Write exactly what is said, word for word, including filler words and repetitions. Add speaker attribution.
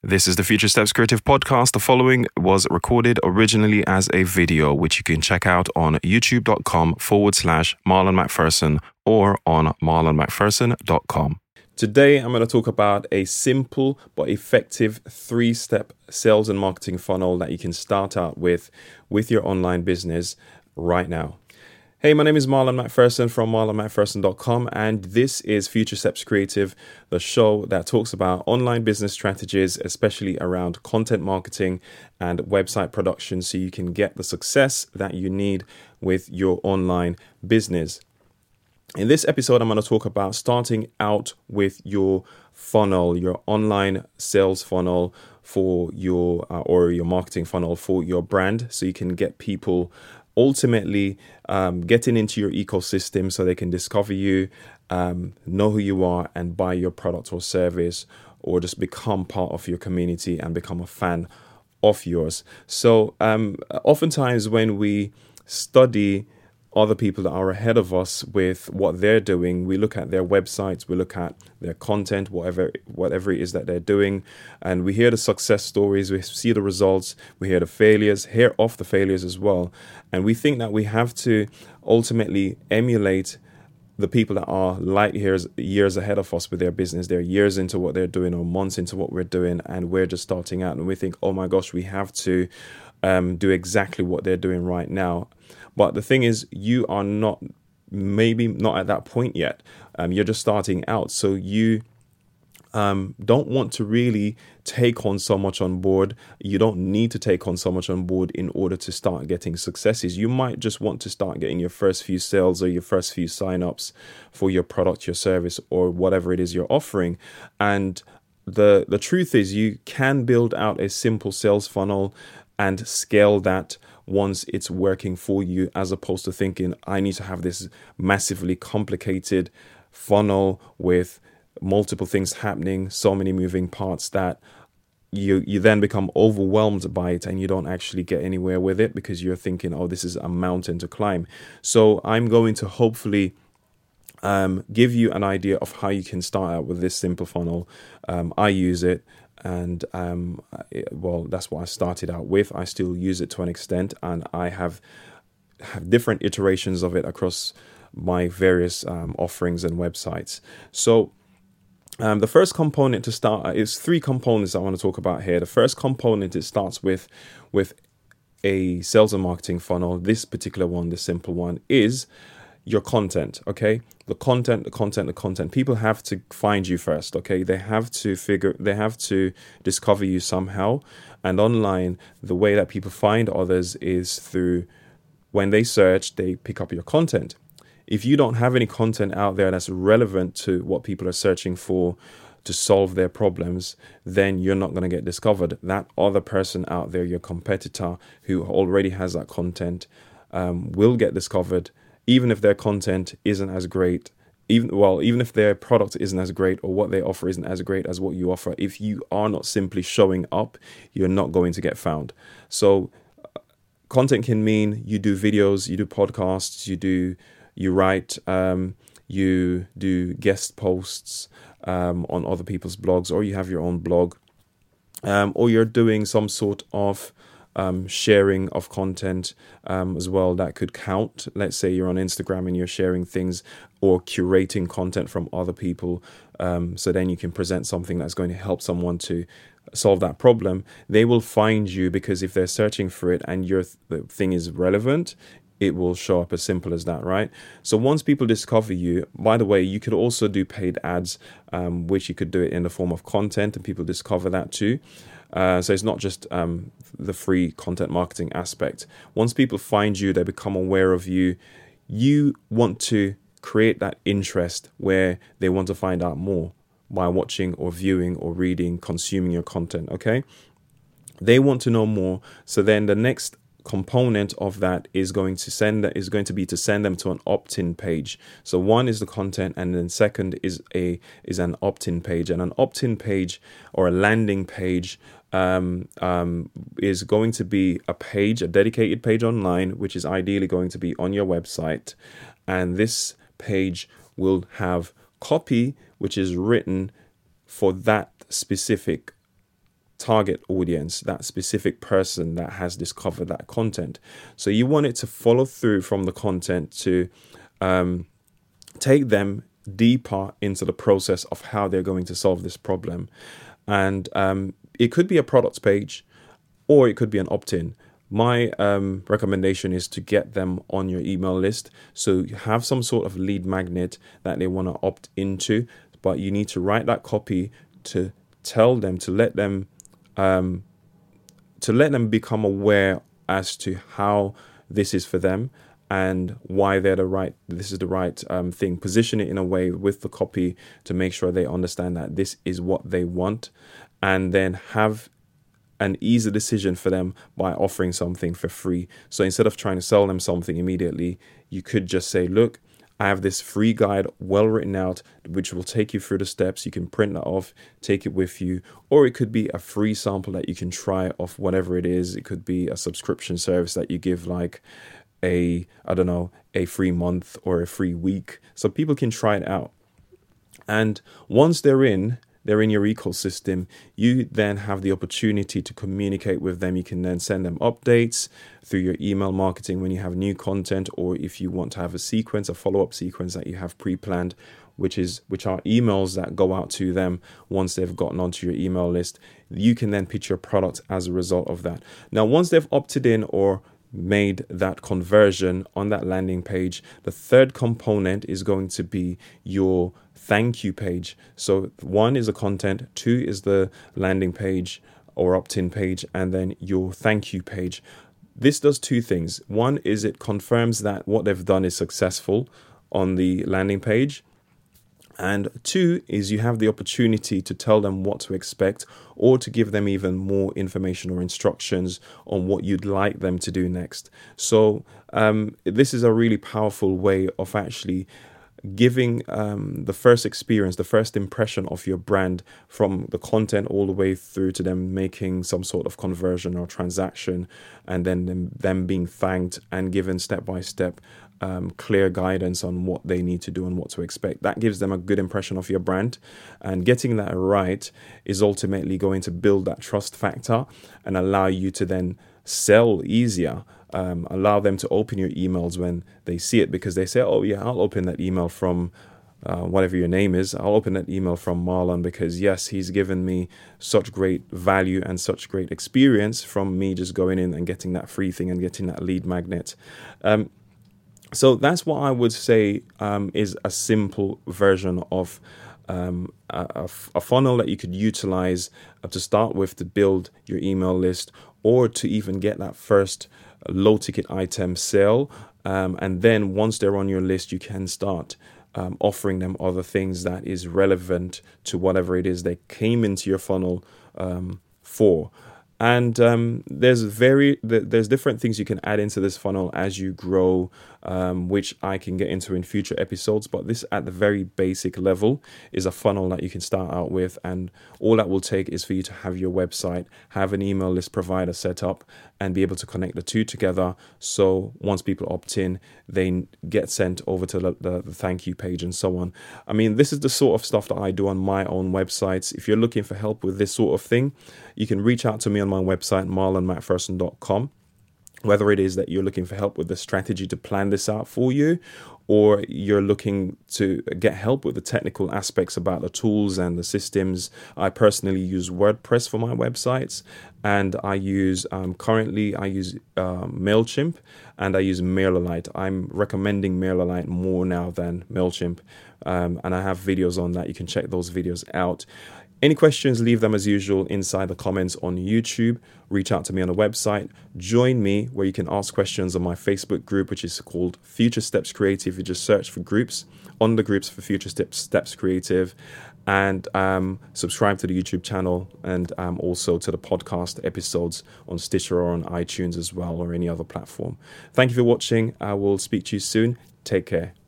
Speaker 1: This is the Future Steps Creative Podcast. The following was recorded originally as a video, which you can check out on youtube.com forward slash Marlon McPherson or on marlon mcpherson dot com. Today, I'm going to talk about a simple but effective three-step sales and marketing funnel that you can start out with with your online business right now. Hey, my name is Marlon McPherson from marlon mcpherson dot com, and this is Future Steps Creative, the show that talks about online business strategies, especially around content marketing and website production, so you can get the success that you need with your online business. In this episode, I'm going to talk about starting out with your funnel, your online sales funnel for your uh, or your marketing funnel for your brand, so you can get people ultimately um, getting into your ecosystem so they can discover you, um, know who you are, and buy your product or service, or just become part of your community and become a fan of yours. So um, oftentimes when we study other people that are ahead of us with what they're doing, we look at their websites, we look at their content, whatever whatever it is that they're doing, and we hear the success stories, we see the results, we hear the failures, hear of the failures as well, and we think that we have to ultimately emulate the people that are light years years ahead of us with their business. They're years into what they're doing or months into what we're doing, and we're just starting out, and we think, oh my gosh, we have to um, do exactly what they're doing right now. But the thing is, you are not, maybe not at that point yet. Um, you're just starting out. So you um, don't want to really take on so much on board. You don't need to take on so much on board in order to start getting successes. You might just want to start getting your first few sales or your first few signups for your product, your service, or whatever it is you're offering. And the the truth is, you can build out a simple sales funnel and scale that once it's working for you, as opposed to thinking, I need to have this massively complicated funnel with multiple things happening, so many moving parts that you you then become overwhelmed by it and you don't actually get anywhere with it because you're thinking, oh, this is a mountain to climb. So I'm going to hopefully um, give you an idea of how you can start out with this simple funnel. Um, I use it. And, um, it, well, that's what I started out with. I still use it to an extent, and I have have different iterations of it across my various um, offerings and websites. So um, the first component to start is three components I want to talk about here. The first component, it starts with, with a sales and marketing funnel. This particular one, the simple one, is your content. Okay, the content, the content, the content. People have to find you first. Okay, they have to figure, they have to discover you somehow. And online, the way that people find others is through, when they search, they pick up your content. If you don't have any content out there that's relevant to what people are searching for to solve their problems, then you're not going to get discovered. That other person out there, your competitor who already has that content, um, will get discovered. Even if their content isn't as great, even well, even if their product isn't as great or what they offer isn't as great as what you offer, if you are not simply showing up, you're not going to get found. So uh, content can mean you do videos, you do podcasts, you do, you write, um, you do guest posts um, on other people's blogs, or you have your own blog, um, or you're doing some sort of Um, sharing of content um, as well. That could count. Let's say you're on Instagram and you're sharing things or curating content from other people. Um, so then you can present something that's going to help someone to solve that problem. They will find you because if they're searching for it and your th- the thing is relevant, it will show up as simple as that, right? So once people discover you, by the way, you could also do paid ads, um, which you could do it in the form of content and people discover that too. Uh, so it's not just um, the free content marketing aspect. Once people find you, they become aware of you. You want to create that interest where they want to find out more by watching or viewing or reading, consuming your content, okay? They want to know more. So then the next component of that is going to send is going to be to send them to an opt-in page. So one is the content, and then second is a is an opt-in page. And an opt-in page or a landing page um, um, is going to be a page, a dedicated page online, which is ideally going to be on your website. And this page will have copy which is written for that specific target audience, that specific person that has discovered that content. So you want it to follow through from the content to um, take them deeper into the process of how they're going to solve this problem. And um, it could be a product page, or it could be an opt-in. My um, recommendation is to get them on your email list. So you have some sort of lead magnet that they want to opt into, but you need to write that copy to tell them, to let them, um, to let them become aware as to how this is for them and why they're the right, this is the right um, thing. Position it in a way with the copy to make sure they understand that this is what they want, and then have an easy decision for them by offering something for free. So instead of trying to sell them something immediately, you could just say, look, I have this free guide well written out, which will take you through the steps. You can print that off, take it with you, or it could be a free sample that you can try off whatever it is. It could be a subscription service that you give, like a, I don't know, a free month or a free week. So people can try it out. And once they're in, they're in your ecosystem, you then have the opportunity to communicate with them. You can then send them updates through your email marketing when you have new content, or if you want to have a sequence, a follow-up sequence that you have pre-planned, which is which are emails that go out to them once they've gotten onto your email list. You can then pitch your product as a result of that. Now, once they've opted in or made that conversion on that landing page, the third component is going to be your thank you page. So one is the content, two is the landing page or opt-in page, and then your thank you page. This does two things. One is it confirms that what they've done is successful on the landing page. And two is you have the opportunity to tell them what to expect, or to give them even more information or instructions on what you'd like them to do next. So um, this is a really powerful way of actually giving um, the first experience, the first impression of your brand, from the content all the way through to them making some sort of conversion or transaction, and then them, them being thanked and given step-by-step um, clear guidance on what they need to do and what to expect. That gives them a good impression of your brand, and getting that right is ultimately going to build that trust factor and allow you to then sell easier. Um, allow them to open your emails when they see it, because they say, oh yeah, I'll open that email from uh, whatever your name is. I'll open that email from Marlon because yes, he's given me such great value and such great experience from me just going in and getting that free thing and getting that lead magnet. Um, so that's what I would say um, is a simple version of Um, a, a funnel that you could utilize uh, to start with to build your email list, or to even get that first low ticket item sale. Um, and then once they're on your list, you can start um, offering them other things that is relevant to whatever it is they came into your funnel um, for. And um, there's very there's different things you can add into this funnel as you grow, um, which I can get into in future episodes. But this, at the very basic level, is a funnel that you can start out with. And all that will take is for you to have your website, have an email list provider set up, and be able to connect the two together. So once people opt in, they get sent over to the, the, the thank you page and so on. I mean, this is the sort of stuff that I do on my own websites. If you're looking for help with this sort of thing, you can reach out to me on my website, marlon macpherson dot com. Whether it is that you're looking for help with the strategy to plan this out for you, or you're looking to get help with the technical aspects about the tools and the systems. I personally use WordPress for my websites, and I use um, currently I use uh, MailChimp, and I use MailerLite. I'm recommending MailerLite more now than MailChimp, um, and I have videos on that. You can check those videos out. Any questions, leave them as usual inside the comments on YouTube. Reach out to me on the website. Join me where you can ask questions on my Facebook group, which is called Future Steps Creative. You just search for groups on the groups for Future Steps, Steps Creative, and um, subscribe to the YouTube channel, and um, also to the podcast episodes on Stitcher or on iTunes as well, or any other platform. Thank you for watching. I will speak to you soon. Take care.